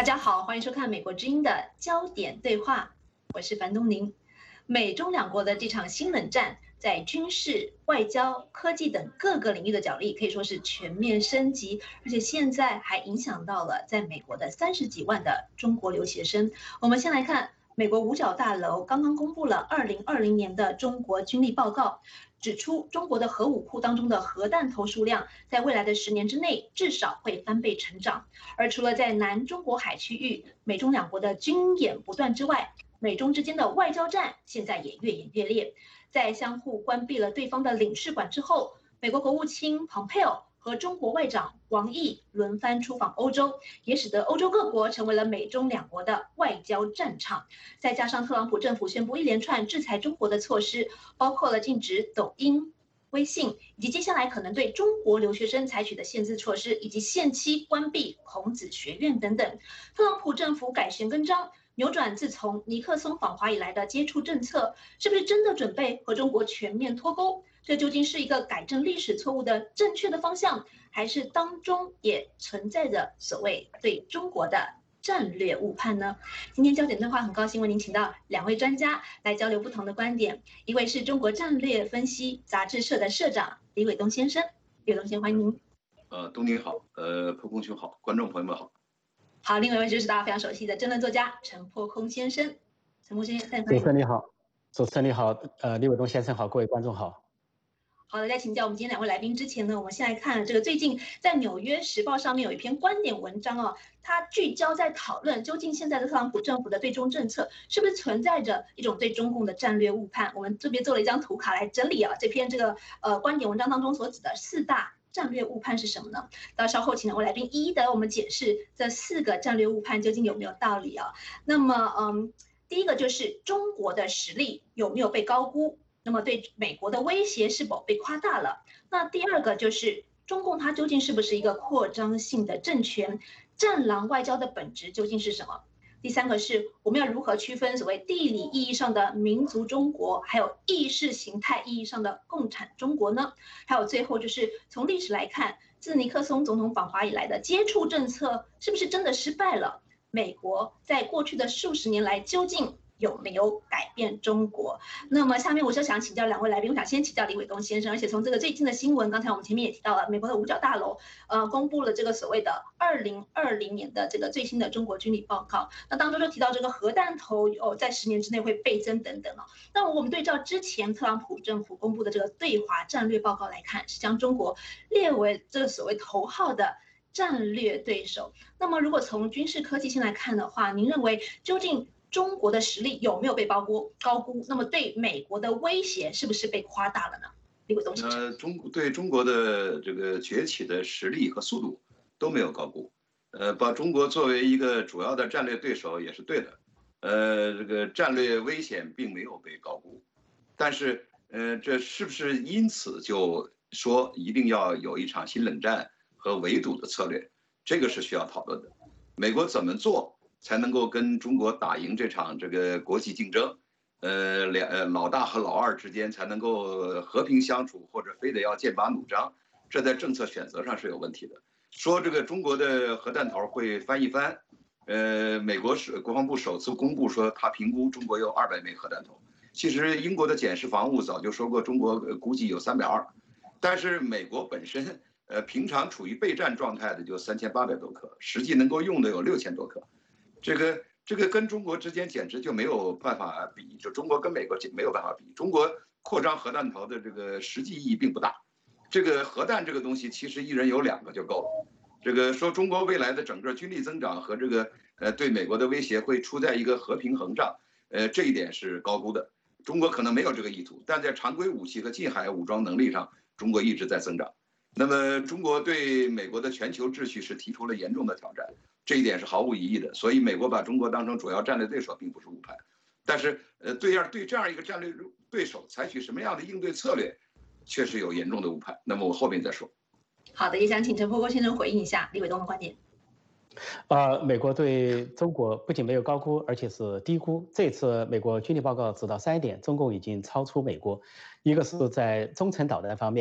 大家好，欢迎收看美国之音的焦点对话，我是樊东宁。美中两国的这场新冷战，在军事、外交、科技等各个领域的角力可以说是全面升级，而且现在还影响到了在美国的30几万的中国留学生。我们先来看美国五角大楼刚刚公布了2020年的中国军力报告，指出中国的核武库当中的核弹头数量在未来的10年之内至少会翻倍成长。而除了在南中国海区域，美中两国的军演不断之外，美中之间的外交战现在也越演越烈。在相互关闭了对方的领事馆之后，美国国务卿蓬佩奥和中国外长王毅轮番出访欧洲，也使得欧洲各国成为了美中两国的外交战场。再加上特朗普政府宣布一连串制裁中国的措施，包括了禁止抖音、微信，以及接下来可能对中国留学生采取的限制措施，以及限期关闭孔子学院等等。特朗普政府改弦更张，扭转自从尼克松访华以来的接触政策，是不是真的准备和中国全面脱钩？这究竟是一个改正历史错误的正确的方向，还是当中也存在着所谓对中国的战略误判呢？今天焦点对话很高兴为您请到2位专家来交流不同的观点，一位是中国战略分析杂志社的社长李伟东先生，李伟东先生欢迎您。 东宁好，破空兄好，观众朋友们好。 好，另外一位就是大家非常熟悉的争论作家陈破空先生，陈破先生， 主持人你好，主持人你好，李伟东先生好，各位观众好。 好的，在请教我们今天2位来宾之前呢，我们先来看这个最近在《纽约时报》上面有一篇观点文章哦，它聚焦在讨论究竟现在的特朗普政府的对中政策是不是存在着一种对中共的战略误判。我们这边做了一张图卡来整理啊，这篇观点文章当中所指的4大战略误判是什么呢？到稍后请2位来宾一一的我们解释这4个战略误判究竟有没有道理啊？那么第一个就是中国的实力有没有被高估？那么对美国的威胁是否被夸大了？那第二个就是中共它究竟是不是一个扩张性的政权？战狼外交的本质究竟是什么？第三个是我们要如何区分所谓地理意义上的民族中国，还有意识形态意义上的共产中国呢？还有最后就是从历史来看，自尼克松总统访华以来的接触政策是不是真的失败了？美国在过去的数十年来究竟有没有改变中国？那么下面我就想请教2位来宾，我想先请教李伟东先生，而且从这个最近的新闻，刚才我们前面也提到了，美国的五角大楼公布了这个所谓的2020年的这个最新的中国军力报告，那当中就提到这个核弹头在10年之内会倍增等等哦。那我们对照之前特朗普政府公布的这个对华战略报告来看，是将中国列为这个所谓头号的战略对手。那么如果从军事科技先来看的话，您认为究竟中国的实力有没有被高估？那么对美国的威胁是不是被夸大了呢？李伟东先生， 对中国的这个崛起的实力和速度都没有高估，把中国作为一个主要的战略对手也是对的，这个战略危险并没有被高估，但是这是不是因此就说一定要有一场新冷战和围堵的策略？这个是需要讨论的。美国怎么做才能够跟中国打赢这场这个国际竞争？老大和老二之间才能够和平相处，或者非得要剑拔弩张，这在政策选择上是有问题的。说这个中国的核弹头会翻一番，美国国防部首次公布说他评估中国有200枚核弹头，其实英国的检视防务早就说过中国估计有320，但是美国本身平常处于备战状态的就3800多颗，实际能够用的有6000多颗。这个跟中国之间简直就没有办法比，就中国跟美国没有办法比。中国扩张核弹头的这个实际意义并不大。这个核弹这个东西，其实一人有2个就够了。这个说中国未来的整个军力增长和这个对美国的威胁会处在一个和平衡上，这一点是高估的。中国可能没有这个意图，但在常规武器和近海武装能力上，中国一直在增长。那么中国对美国的全球秩序是提出了严重的挑战，这一点是毫无疑义的。所以美国把中国当成主要战略对手并不是误判，但是对这样一个战略对手采取什么样的应对策略，确实有严重的误判。那么我后面再说。 好的，也想请陈伯先生回应一下李伟东的观点。 美国对中国不仅没有高估，而且是低估。这次美国军力报告指到3点，中共已经超出美国。一个是在中程导弹方面，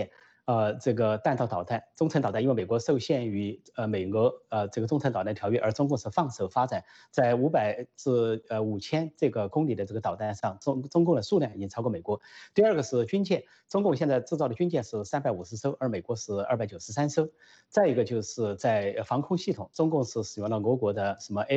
这个弹道导弹、中程导弹，因为美国受限于美俄这个中程导弹条约，而中共是放手发展，在500至5000这个公里的这个导弹上，中共的数量已经超过美国。第二个是军舰，中共现在制造的军舰是350艘，而美国是293艘。再一个就是在防空系统，中共是使用了俄国的什么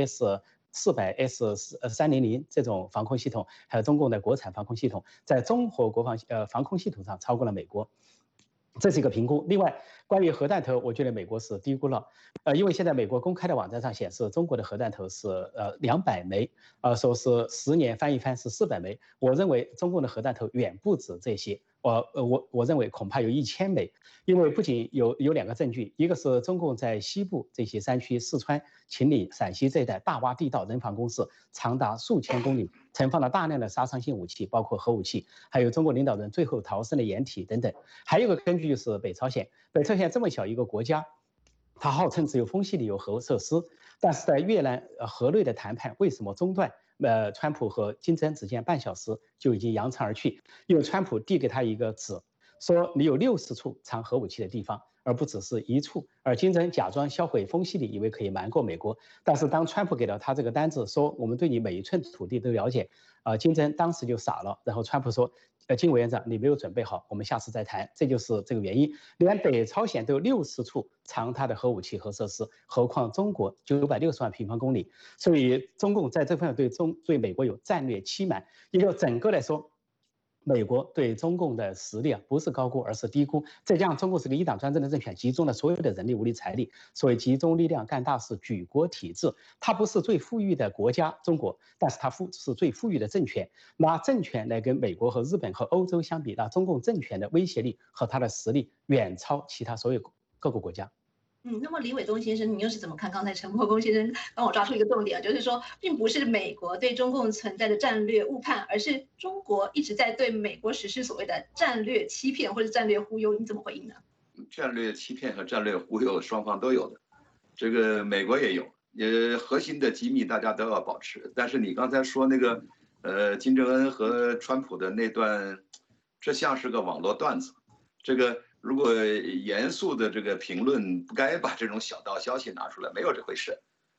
S400、S300这种防空系统，还有中共的国产防空系统，在综合防空系统上超过了美国。这是一个评估。另外，关于核弹头，我觉得美国是低估了，因为现在美国公开的网站上显示，中国的核弹头是200枚，说是10年翻一番是400枚。我认为中共的核弹头远不止这些，我认为恐怕有1000枚，因为不仅有2个证据，一个是中共在西部这些山区，四川、秦岭、陕西这一带大挖地道、人防工事，长达数千公里，存放了大量的杀伤性武器，包括核武器，还有中国领导人最后逃生的掩体等等。还有一个根据就是北朝鲜，北朝鲜这么小一个国家，它号称只有丰溪里有核设施，但是在越南河内的谈判为什么中断？川普和金正恩只见半小时就已经扬长而去，因为川普递给他一个纸，说你有60处藏核武器的地方，而不只是1处。而金正恩假装销毁丰溪里，以为可以瞒过美国，但是当川普给了他这个单子，说我们对你每一寸土地都了解，金正恩当时就傻了。然后川普说，金委员长，你没有准备好，我们下次再谈。这就是这个原因。连北朝鲜都有60处藏它的核武器和设施，何况中国960万平方公里。所以中共在这方面对美国有战略欺瞒，也就整个来说，美国对中共的实力不是高估，而是低估。再加上中共是个一党专政的政权，集中了所有的人力、物力、财力，所谓集中力量干大事，举国体制。它不是最富裕的国家中国，但是它是最富裕的政权。拿政权来跟美国和日本和欧洲相比，那中共政权的威胁力和它的实力远超其他所有各个国家。 那么李伟东先生，你又是怎么看？刚才陈伯公先生帮我抓出一个重点，就是说，并不是美国对中共存在的战略误判，而是中国一直在对美国实施所谓的战略欺骗或者战略忽悠，你怎么回应呢？ 战略欺骗和战略忽悠双方都有的，这个美国也有，核心的机密大家都要保持。但是你刚才说那个，金正恩和川普的那段，这像是个网络段子，这个。如果严肃的这个评论，不该把这种小道消息拿出来，没有这回事。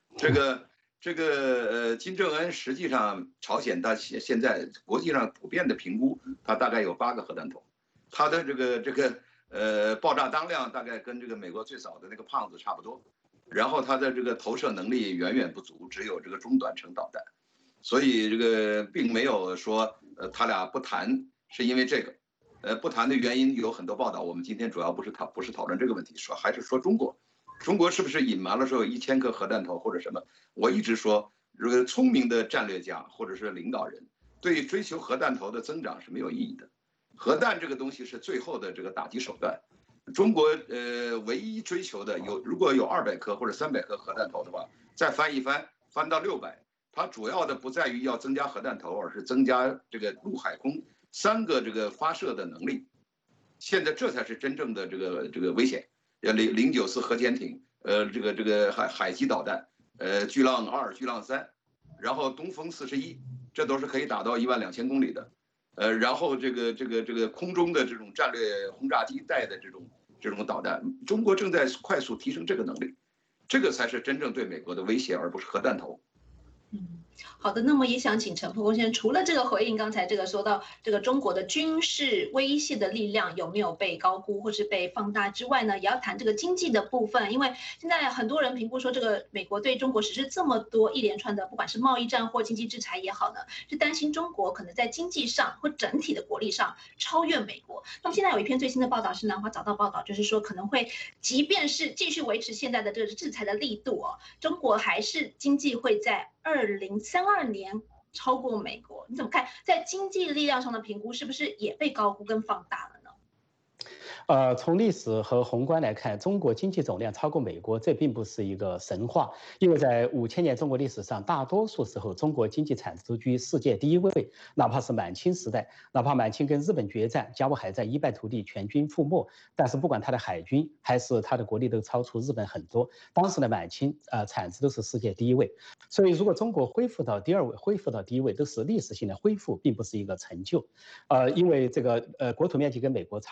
金正恩实际上，朝鲜他现在国际上普遍的评估，他大概有8个核弹头，他的爆炸当量大概跟这个美国最早的那个胖子差不多，然后他的这个投射能力远远不足，只有这个中短程导弹，所以这个并没有说他俩不谈是因为这个。不谈的原因有很多报道，我们今天主要不是讨论这个问题，还是说中国是不是隐瞒了说有1000颗核弹头或者什么？我一直说，这个聪明的战略家或者是领导人，对追求核弹头的增长是没有意义的。核弹这个东西是最后的这个打击手段。中国唯一追求的如果有200颗或者300颗核弹头的话，再翻一翻，翻到600，它主要的不在于要增加核弹头，而是增加这个陆海空3个这个发射的能力。现在这才是真正的这个危险。094核潜艇，这个海基导弹，巨浪2、巨浪3，然后东风41，这都是可以打到12000公里的。然后这个空中的这种战略轰炸机带的这种导弹，中国正在快速提升这个能力，这个才是真正对美国的威胁，而不是核弹头。 好的，那么也想请陈伯公先生，除了这个回应刚才这个说到这个中国的军事威胁的力量有没有被高估或是被放大之外呢，也要谈这个经济的部分，因为现在很多人评估说，这个美国对中国实施这么多一连串的，不管是贸易战或经济制裁也好呢，是担心中国可能在经济上或整体的国力上超越美国。那么现在有一篇最新的报道是南华早报报道，就是说可能会，即便是继续维持现在的这个制裁的力度中国还是经济会在2032年超过美国，你怎么看？在经济力量上的评估是不是也被高估跟放大了呢？ 从历史和宏观来看，中国经济总量超过美国，这并不是一个神话。因为在5000年中国历史上，大多数时候中国经济产值居世界第1位，哪怕是满清时代，哪怕满清跟日本决战，甲午海战一败涂地，全军覆没，但是不管他的海军还是他的国力都超出日本很多。当时的满清产值都是世界第1位，所以如果中国恢复到第2位，恢复到第1位，都是历史性的恢复，并不是一个成就。因为这个国土面积跟美国差不多，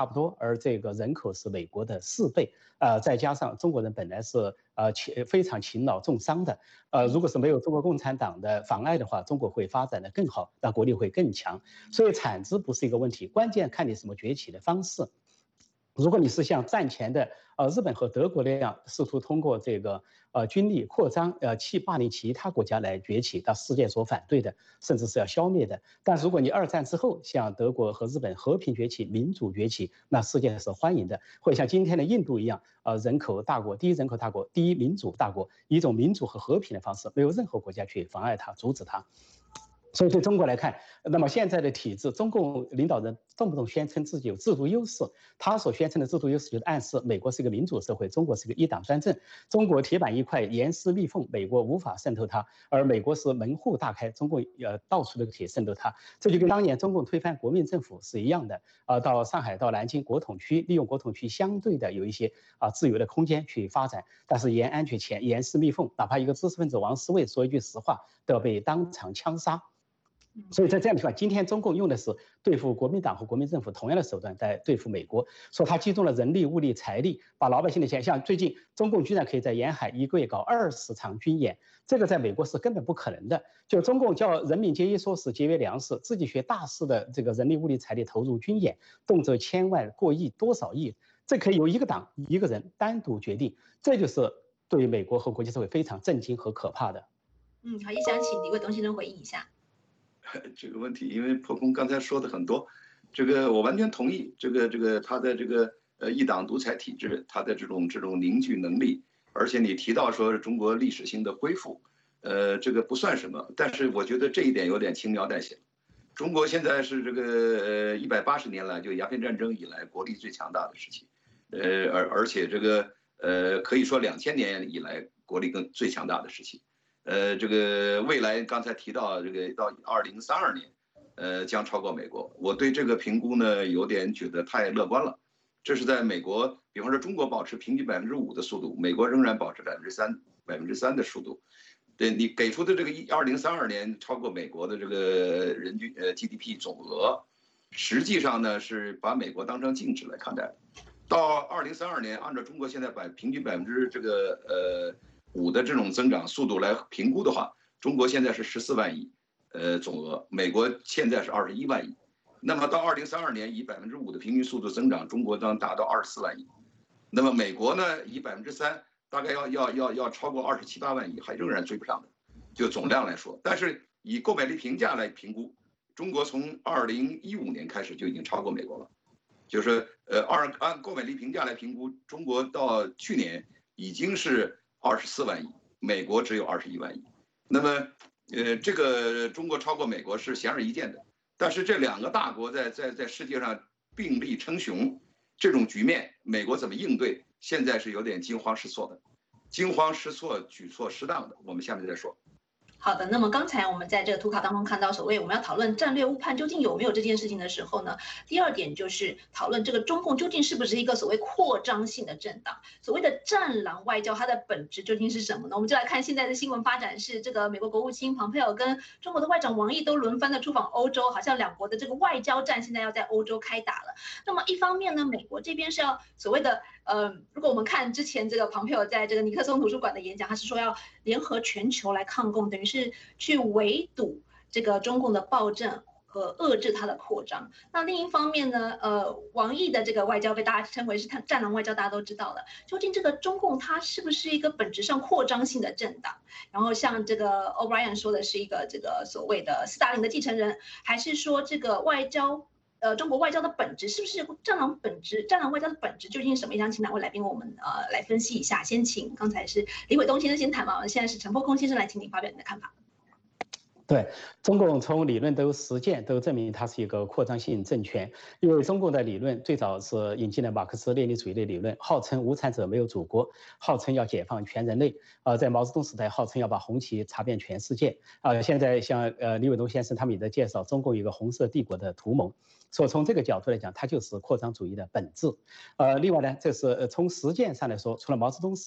而这个人口是美国的4倍，再加上中国人本来是非常勤劳重商的，如果是没有中国共产党的妨碍的话，中国会发展的更好，那国力会更强。所以产值不是一个问题，关键看你什么崛起的方式。如果你是像战前的日本和德国那样，试图通过这个军力扩张霸凌其他国家来崛起，那世界所反对的，甚至是要消灭的。但如果你2战之后像德国和日本和平崛起、民主崛起，那世界是欢迎的，或者像今天的印度一样，人口大国、第一人口大国、第一民主大国，以一种民主和和平的方式，没有任何国家去妨碍它、阻止它。所以对中国来看，那么现在的体制，中共领导人动不动宣称自己有制度优势，他所宣称的制度优势就是暗示美国是一个民主社会，中国是个一党专政，中国铁板一块、严丝密缝，美国无法渗透它，而美国是门户大开，中共到处都可以渗透它。这就跟当年中共推翻国民政府是一样的，到上海、到南京国统区，利用国统区相对的有一些自由的空间去发展，但是沿安全线、严丝密缝，哪怕一个知识分子王思卫说一句实话，都要被当场枪杀。所以在这样的情况，今天中共用的是对付国民党和国民政府同样的手段在对付美国，说他集中了人力、物力、财力，把老百姓的钱，像最近中共居然可以在沿海一个月搞20场军演，这个在美国是根本不可能的。就中共叫人民节衣缩食、节约粮食，自己学大肆的这个人力、物力、财力投入军演，动辄1000万、过亿、多少亿，这可以由一个党一个人单独决定，这就是对于美国和国际社会非常震惊和可怕的。 好，也想请李卫东先生回应一下。 这个问题，因为破空刚才说的很多，这个我完全同意。这个他的这个一党独裁体制，他的这种凝聚能力，而且你提到说中国历史性的恢复，这个不算什么，但是我觉得这一点有点轻描淡写。中国现在是这个180年来就鸦片战争以来国力最强大的时期，而且这个可以说2000年以来国力最强大的时期。这个未来刚才提到这个到2032年，将超过美国。我对这个评估呢有点觉得太乐观了。这是在美国，比方说中国保持平均5%的速度，美国仍然保持3%的速度。对你给出的这个2032年超过美国的这个人均GDP 总额，实际上呢是把美国当成净值来看待。到2032年，按照中国现在平均5%的这种增长速度来评估的话，中国现在是14万亿，总额，美国现在是21万亿。那么到2032年，以5%的平均速度增长，中国将达到24万亿。那么美国呢，以3%，大概要超过27、8万亿，还仍然追不上的，就总量来说。但是以购买力评价来评估，中国从2015年开始就已经超过美国了，就是按购买力评价来评估，中国到去年已经是24万亿，美国只有21万亿。那么，这个中国超过美国是显而易见的。但是这2个大国在世界上并力称雄，这种局面，美国怎么应对？现在是有点惊慌失措的，惊慌失措、举措失当的。我们下面再说。 好的，那么刚才我们在这个图卡当中看到，所谓我们要讨论战略误判究竟有没有这件事情的时候呢，第2点就是讨论这个中共究竟是不是一个所谓扩张性的政党，所谓的战狼外交，它的本质究竟是什么呢？我们就来看现在的新闻发展是，这个美国国务卿蓬佩奥跟中国的外长王毅都轮番的出访欧洲，好像2国的这个外交战现在要在欧洲开打了。那么一方面呢，美国这边是要所谓的如果我们看之前这个蓬佩奥在这个尼克松图书馆的演讲，他是说要联合全球来抗共，等于是去围堵这个中共的暴政和遏制它的扩张。那另一方面呢，王毅的这个外交被大家称为是战狼外交，大家都知道了。究竟这个中共它是不是一个本质上扩张性的政党？然后像这个 O'Brien 说的是一个这个所谓的斯大林的继承人，还是说这个外交？中国外交的本质是不是战狼外交的本质究竟是什么？想请2位来宾我们来分析一下。先请刚才是李伟东先生先谈嘛，现在是陈破空先生来，请您发表你的看法。 对，中共从理论都实践都证明它是一个扩张性政权，因为中共的理论最早是引进了马克思列宁主义的理论，号称无产者没有祖国，号称要解放全人类，在毛泽东时代号称要把红旗插遍全世界，现在像李伟东先生他们也在介绍中共一个红色帝国的图谋。所以从这个角度来讲，它就是扩张主义的本质。另外呢，这是从实践上来说，除了毛泽东时代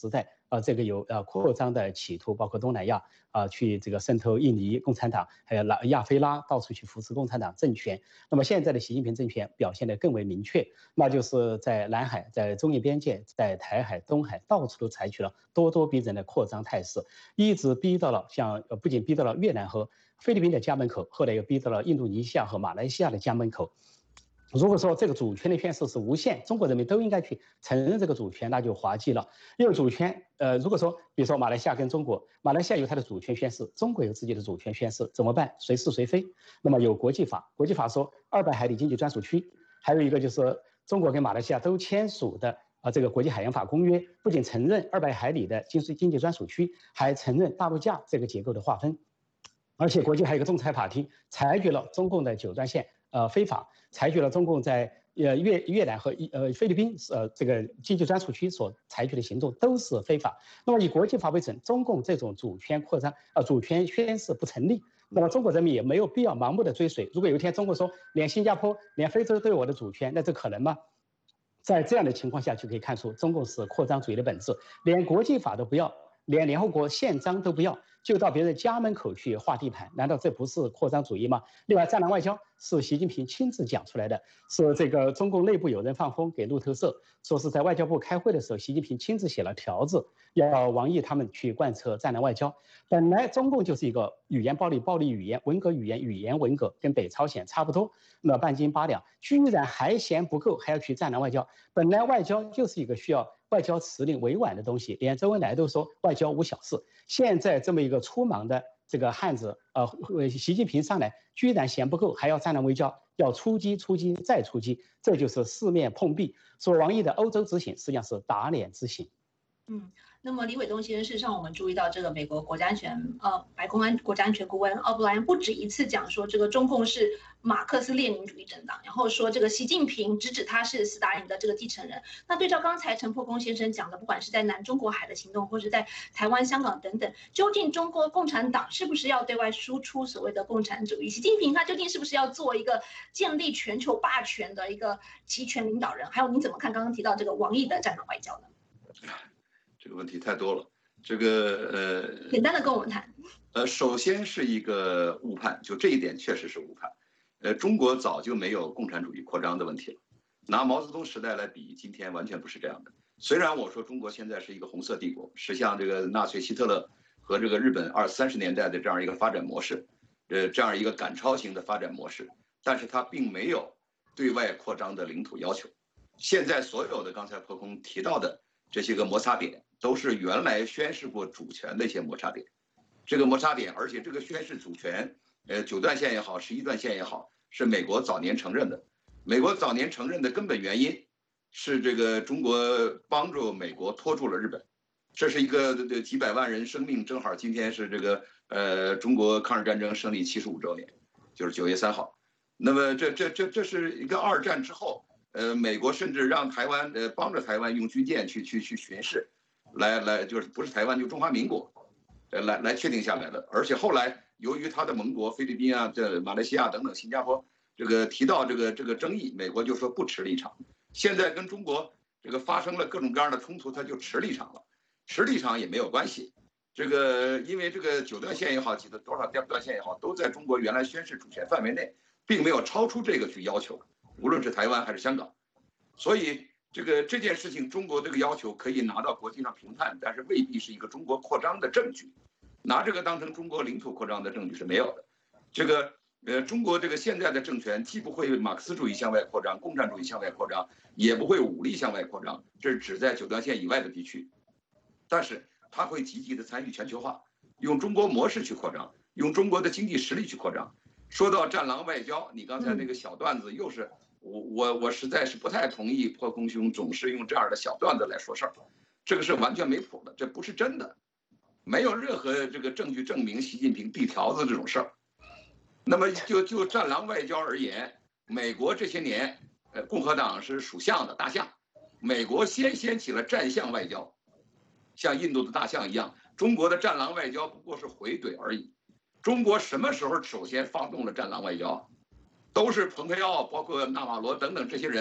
这个有扩张的企图，包括东南亚去这个渗透印尼共产党，还有亚非拉到处去扶持共产党政权。那么现在的习近平政权表现得更为明确，那就是在南海、在中印边界、在台海、东海到处都采取了咄咄逼人的扩张态势，一直逼到了不仅逼到了越南和菲律宾的家门口，后来又逼到了印度尼西亚和马来西亚的家门口。如果说这个主权的宣示是无限，中国人民都应该去承认这个主权，那就滑稽了。因为主权，如果说比如说马来西亚跟中国，马来西亚有它的主权宣示，中国有自己的主权宣示，怎么办？谁是谁非？那么有国际法，国际法说200海里经济专属区，还有一个就是中国跟马来西亚都签署的这个国际海洋法公约，不仅承认200海里的经济专属区，还承认大陆架这个结构的划分。而且国际还有一个仲裁法庭裁决了中共的九段线非法，裁决了中共在越南和菲律宾这个经济专属区所采取的行动都是非法。那么以国际法为准，中共这种主权扩张主权宣示不成立。那么中国人民也没有必要盲目的追随。如果有一天中国说连新加坡、连非洲都有我的主权，那这可能吗？在这样的情况下，就可以看出中共是扩张主义的本质，连国际法都不要，连联合国宪章都不要，就到别人家门口去划地盘，难道这不是扩张主义吗？另外，战狼外交是习近平亲自讲出来的，是这个中共内部有人放风给路透社，说是在外交部开会的时候，习近平亲自写了条子，要王毅他们去贯彻战狼外交。本来中共就是一个语言暴力、暴力语言、文革语言、语言文革，跟北朝鲜差不多，那半斤八两，居然还嫌不够，还要去战狼外交。本来外交就是一个需要外交辞令委婉的东西，连周恩来都说外交无小事。现在这么一个粗莽的这个汉子，习近平上来居然嫌不够，还要战狼外交，要出击、出击再出击，这就是四面碰壁。说王毅的欧洲之行实际上是打脸之行。 那么李伟东先生，事实上我们注意到这个美国国家安全白宫国家安全顾问奥布莱恩不止一次讲说，这个中共是马克思列宁主义政党，然后说这个习近平直指他是斯大林的这个继承人。那对照刚才陈破公先生讲的，不管是在南中国海的行动，或是在台湾、香港等等，究竟中国共产党是不是要对外输出所谓的共产主义？习近平他究竟是不是要做一个建立全球霸权的一个集权领导人？还有您怎么看刚刚提到这个王毅的战狼外交呢？ 这个问题太多了，这个简单的跟我们谈。 首先是一个误判，就这一点确实是误判。中国早就没有共产主义扩张的问题了，拿毛泽东时代来比，今天完全不是这样的。虽然我说中国现在是一个红色帝国，是像这个纳粹希特勒和这个日本20-30年代的这样一个发展模式，这样一个赶超型的发展模式，但是它并没有对外扩张的领土要求。现在所有的刚才破空提到的这些个摩擦点，都是原来宣示过主权的一些摩擦点。这个摩擦点，而且这个宣示主权，9段线也好，11段线也好，是美国早年承认的。美国早年承认的根本原因是这个中国帮助美国拖住了日本，这是一个几百万人生命，正好今天是这个中国抗日战争胜利75周年，就是9月3号。那么这是一个2战之后，美国甚至让台湾帮着台湾用军舰去巡视，来就是不是台湾就中华民国，来确定下来的。而且后来由于他的盟国菲律宾啊、这马来西亚等等、新加坡这个提到这个争议，美国就说不持立场。现在跟中国这个发生了各种各样的冲突，他就持立场了。持立场也没有关系，这个因为这个9段线也好，几的多少段线也好，都在中国原来宣示主权范围内，并没有超出这个去要求，无论是台湾还是香港。所以这件事情，中国这个要求可以拿到国际上评判，但是未必是一个中国扩张的证据。拿这个当成中国领土扩张的证据是没有的。这个中国这个现在的政权既不会马克思主义向外扩张，共产主义向外扩张，也不会武力向外扩张，这是指在9段线以外的地区。但是它会积极的参与全球化，用中国模式去扩张，用中国的经济实力去扩张。说到战狼外交，你刚才那个小段子又是我实在是不太同意破空兄总是用这样的小段子来说事儿，这个是完全没谱的，这不是真的，没有任何这个证据证明习近平递条子这种事儿。那么就战狼外交而言，美国这些年，共和党是属象的大象，美国先掀起了战象外交，像印度的大象一样，中国的战狼外交不过是回怼而已。中国什么时候首先发动了战狼外交？都是蓬佩奥，包括纳瓦罗等等这些人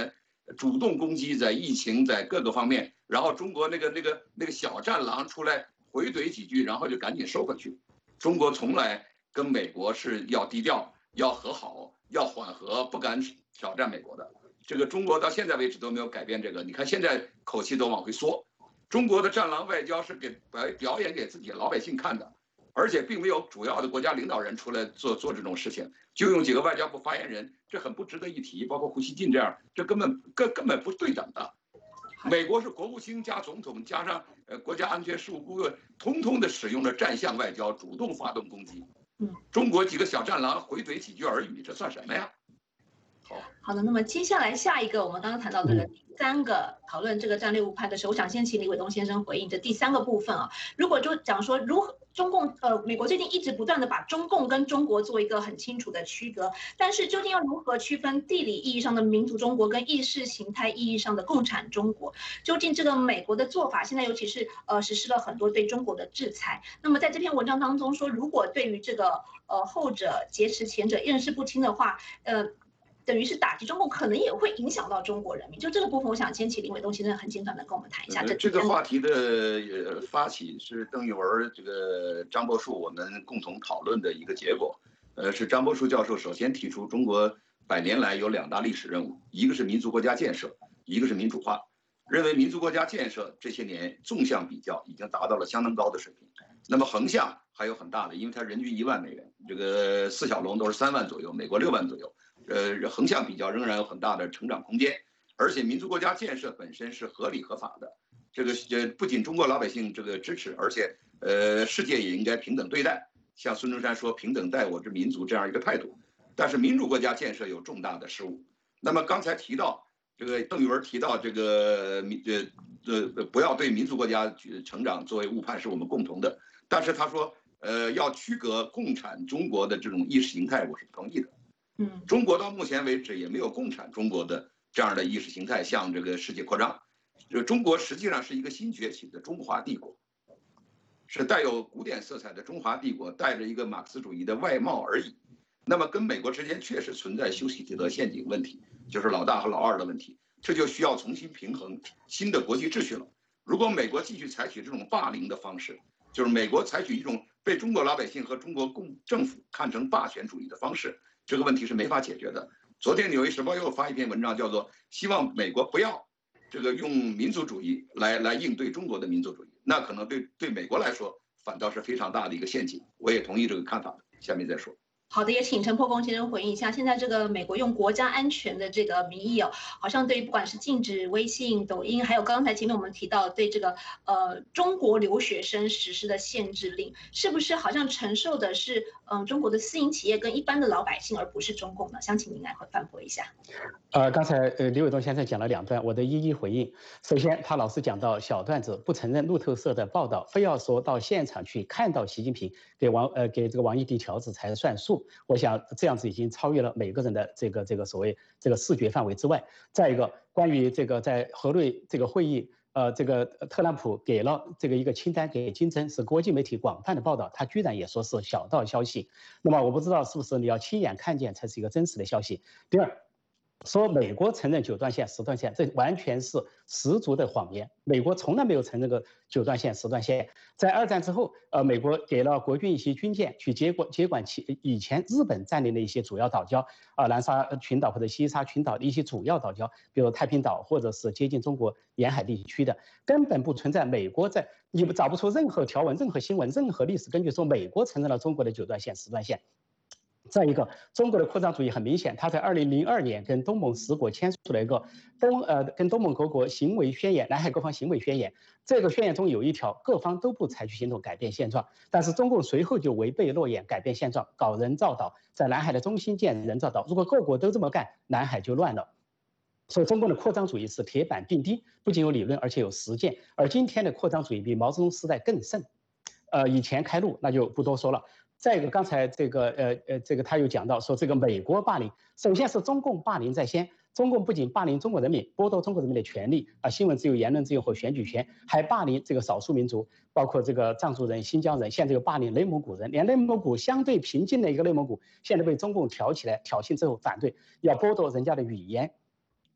主动攻击，在疫情在各个方面，然后中国那个小战狼出来回怼几句，然后就赶紧收回去。中国从来跟美国是要低调、要和好、要缓和，不敢挑战美国的。这个中国到现在为止都没有改变这个，你看现在口气都往回缩。中国的战狼外交是给表演给自己老百姓看的，而且并没有主要的国家领导人出来做这种事情，就用几个外交部发言人，这很不值得一提。包括胡锡进这样，这根本不对等的。美国是国务卿加总统加上国家安全事务顾问，通通的使用了战象外交，主动发动攻击。中国几个小战狼回怼几句耳语，这算什么呀？ 好的，那么接下来下一个，我们刚刚谈到这个第三个讨论这个战略误判的时候，我想先请李伟东先生回应这第三个部分啊。如果就讲说如何中共美国最近一直不断的把中共跟中国做一个很清楚的区隔，但是究竟要如何区分地理意义上的民族中国跟意识形态意义上的共产中国？究竟这个美国的做法，现在尤其是实施了很多对中国的制裁。那么在这篇文章当中说，如果对于这个后者劫持前者认识不清的话，等于是打击中共，可能也会影响到中国人民。就这个部分，我想先请林伟东先生很简短的跟我们谈一下。 这个话题的发起是邓玉文、这个张伯树我们共同讨论的一个结果。是张伯树教授首先提出，中国100年来有2大历史任务，一个是民族国家建设，一个是民主化。认为民族国家建设这些年纵向比较已经达到了相当高的水平，那么横向还有很大的，因为它人均1万美元，这个4小龙都是3万左右，美国6万左右。横向比较仍然有很大的成长空间，而且民族国家建设本身是合理合法的。这个不仅中国老百姓这个支持，而且世界也应该平等对待，像孙中山说平等待我之民族这样一个态度。但是民主国家建设有重大的失误。那么刚才提到这个邓玉文提到这个不要对民族国家成长作为误判是我们共同的，但是他说要区隔共产中国的这种意识形态，我是不同意的。中国到目前为止也没有共产中国的这样的意识形态向这个世界扩张。中国实际上是一个新崛起的中华帝国，是带有古典色彩的中华帝国，带着一个马克思主义的外貌而已。那么跟美国之间确实存在修昔底德陷阱问题，就是老大和老二的问题，这就需要重新平衡新的国际秩序了。如果美国继续采取这种霸凌的方式，就是美国采取一种被中国老百姓和中国政府看成霸权主义的方式，这个问题是没法解决的。昨天《纽约时报》又发一篇文章，叫做希望美国不要这个用民族主义来应对中国的民族主义，那可能对美国来说反倒是非常大的一个陷阱。我也同意这个看法的，下面再说。 好的，也请陈破公先生回应一下。现在这个美国用国家安全的这个名义好像对不管是禁止微信、抖音，还有刚才前面我们提到对这个中国留学生实施的限制令，是不是好像承受的是中国的私营企业跟一般的老百姓，而不是中共呢？想请您来反驳一下。 刚才李伟东先生讲了2段，我的一一回应。首先，他老是讲到小段子，不承认路透社的报道，非要说到现场去看到习近平给这个王毅递条子才算数。我想这样子已经超越了每个人的这个所谓这个视觉范围之外。再一个，关于这个在河内这个会议，这个特朗普给了这个一个清单给金正，是国际媒体广泛的报道，他居然也说是小道消息。那么我不知道是不是你要亲眼看见才是一个真实的消息。第二，说美国承认9段线、10段线，这完全是十足的谎言。美国从来没有承认过9段线、10段线。在2战之后，美国给了国军一些军舰去接管以前日本占领的一些主要岛礁，南沙群岛或者西沙群岛的一些主要岛礁，比如太平岛或者是接近中国沿海地区的，根本不存在美国你们找不出任何条文、任何新闻、任何历史根据说美国承认了中国的9段线、10段线。再一个，中国的扩张主义很明显，他在2002年跟东盟10国签署了一个跟东盟各国行为宣言，南海各方行为宣言。这个宣言中有一条，各方都不采取行动改变现状，但是中共随后就违背诺言，改变现状，搞人造岛，在南海的中心建人造岛。如果各国都这么干，南海就乱了。所以中共的扩张主义是铁板钉钉，不仅有理论，而且有实践。而今天的扩张主义比毛泽东时代更甚。以前开路那就不多说了。再一个，刚才这个他又讲到说这个美国霸凌，首先是中共霸凌在先，中共不仅霸凌中国人民，剥夺中国人民的权利新闻自由、言论自由和选举权，还霸凌这个少数民族，包括这个藏族人、新疆人，现在又霸凌内蒙古人，连内蒙古相对平静的一个内蒙古，现在被中共挑起来挑衅之后反对，要剥夺人家的语言。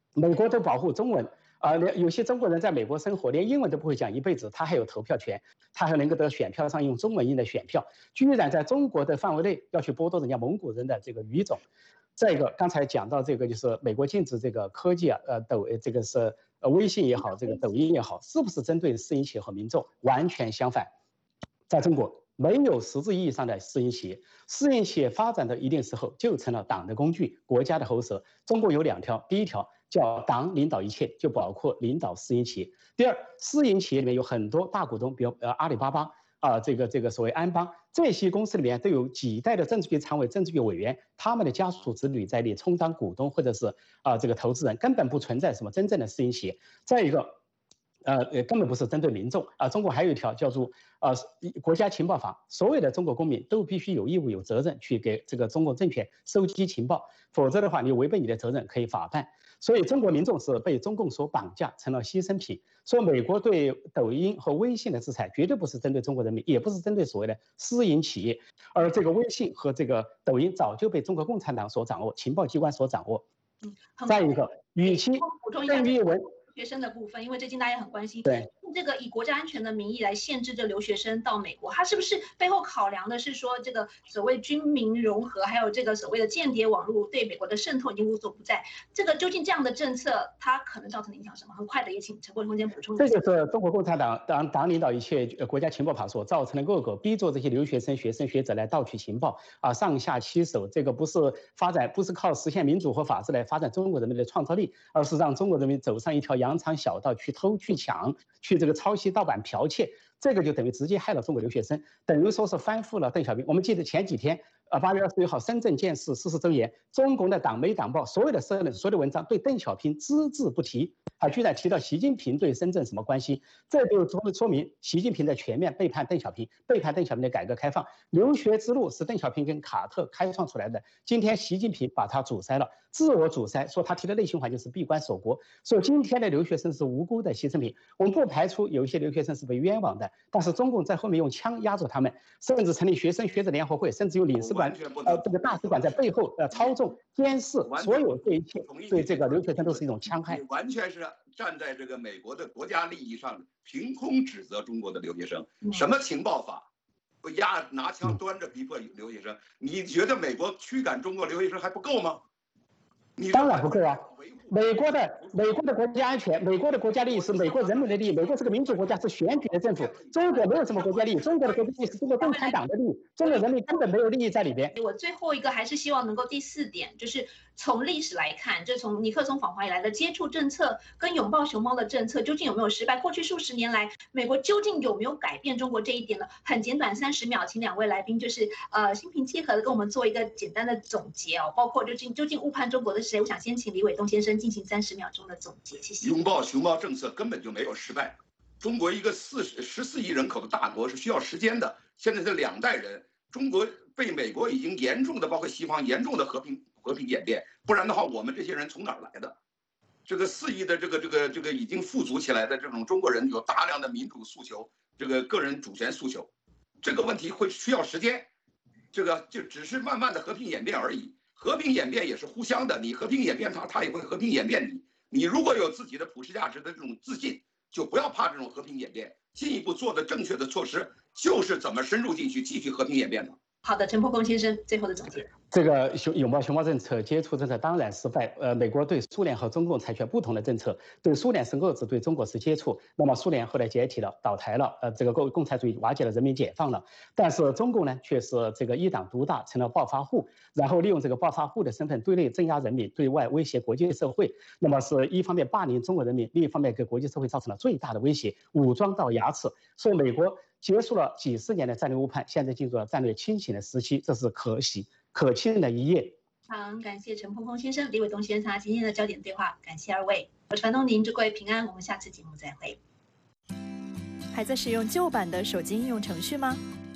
美国都保护中文。有些中国人在美国生活，连英文都不会讲一辈子，他还有投票权，他还能够得选票上用中文印的选票，居然在中国的范围内要去剥夺人家蒙古人的这个语种。再一个，刚才讲到这个就是美国禁止这个科技啊，这个是微信也好，这个抖音也好，是不是针对私营企业和民众？完全相反，在中国没有实质意义上的私营企业，私营企业发展到一定时候就成了党的工具，国家的喉舌。中国有2条，第一条叫党领导一切，就包括领导私营企业。第二，私营企业里面有很多大股东，比如阿里巴巴这个所谓安邦，这些公司里面都有几代的政治局常委、政治局委员，他们的家属子女在内充当股东或者是这个投资人，根本不存在什么真正的私营企业。再一个，根本不是针对民众中国还有一条叫做国家情报法，所有的中国公民都必须有义务、有责任去给这个中共政权收集情报，否则的话，你违背你的责任可以法办。所以中国民众是被中共所绑架，成了牺牲品。说美国对抖音和微信的制裁，绝对不是针对中国人民，也不是针对所谓的私营企业，而这个微信和这个抖音早就被中国共产党所掌握，情报机关所掌握。再一个，与其邓玉文。 学生的部分，因为最近大家也很关心， 对这个以国家安全的名义来限制这留学生到美国，他是不是背后考量的是说这个所谓军民融合，还有这个所谓的间谍网络对美国的渗透已经无所不在？这个究竟这样的政策，它可能造成的影响什么？很快的也请陈国空先补充一下。 这就是中国共产党领导一切国家情报法所造成的恶果，逼着这些留学生、学生、学者来盗取情报上下其手。这个不是靠实现民主和法治来发展中国人民的创造力，而是让中国人民走上一条羊肠小道，去偷、去抢、去这个抄袭、盗版、剽窃，这个就等于直接害了中国留学生，等于说是翻覆了邓小平。我们记得前几天8月21号深圳建市40周年，中共的党媒党报所有的社论、所有的文章对邓小平只字不提，居然提到习近平对深圳什么关系，这就说明习近平在全面背叛邓小平，背叛邓小平的改革开放。留学之路是邓小平跟卡特开创出来的，今天习近平把它阻塞了，自我阻塞，说他提的内循环就是闭关锁国，说今天的留学生是无辜的牺牲品。我们不排除有一些留学生是被冤枉的，但是中共在后面用枪压着他们，甚至成立学生学者联合会，甚至有领事馆这个大使馆在背后操纵监视，所有这一切对这个留学生都是一种戕害。 完全是站在这个美国的国家利益上，凭空指责中国的留学生，什么情报法？拿枪端着逼迫留学生，你觉得美国驱赶中国留学生还不够吗？ 当然不够啊！美国的国家安全，美国的国家利益是美国人民的利益。美国是个民主国家，是选举的政府。中国没有什么国家利益，中国的国家利益是中国共产党的利益，中国人民根本没有利益在里边。 我最后一个还是希望能够第4点，就是从历史来看，就从尼克松访华以来的接触政策跟拥抱熊猫的政策究竟有没有失败？过去数十年来，美国究竟有没有改变中国这一点呢？很简短，30秒，请2位来宾就是心平气和的跟我们做一个简单的总结哦，包括究竟误判中国的是谁？我想先请李伟东先生进行30秒钟的总结，谢谢。 拥抱熊猫政策根本就没有失败。中国一个14亿人口的大国是需要时间的，现在是2代人，中国被美国已经严重的，包括西方严重的和平演变，不然的话，我们这些人从哪儿来的？这个4亿的这个已经富足起来的这种中国人，有大量的民主诉求，这个个人主权诉求，这个问题会需要时间，这个就只是慢慢的和平演变而已。和平演变也是互相的，你和平演变它也会和平演变你。你如果有自己的普世价值的这种自信，就不要怕这种和平演变。进一步做的正确的措施，就是怎么深入进去，继续和平演变的。 好的，陈伯公先生最后的总结。 这个拥抱熊猫政策、接触政策当然失败。美国对苏联和中共采取不同的政策，对苏联是遏制，对中国是接触。那么苏联后来解体了，倒台了，这个共产主义瓦解了，人民解放了。但是中共呢，却是这个一党独大，成了暴发户，然后利用这个暴发户的身份，对内镇压人民，对外威胁国际社会。那么是一方面霸凌中国人民，另一方面给国际社会造成了最大的威胁，武装到牙齿。所以美国结束了几十年的战略误判，现在进入了战略清醒的时期，这是可庆的一页。 好，感谢陈鹏鹏先生、李伟东先生今天的焦点对话，感谢2位。我是樊东宁，祝各位平安，我们下次节目再会。 还在使用旧版的手机应用程序吗？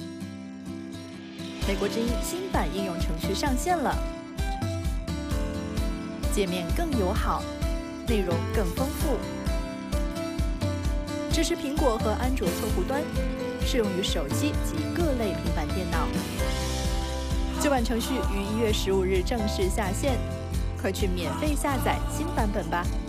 美国之音新版应用程序上线了，界面更友好，内容更丰富，支持苹果和安卓客户端，适用于手机及各类平板电脑。旧版程序于1月15日正式下线，快去免费下载新版本吧。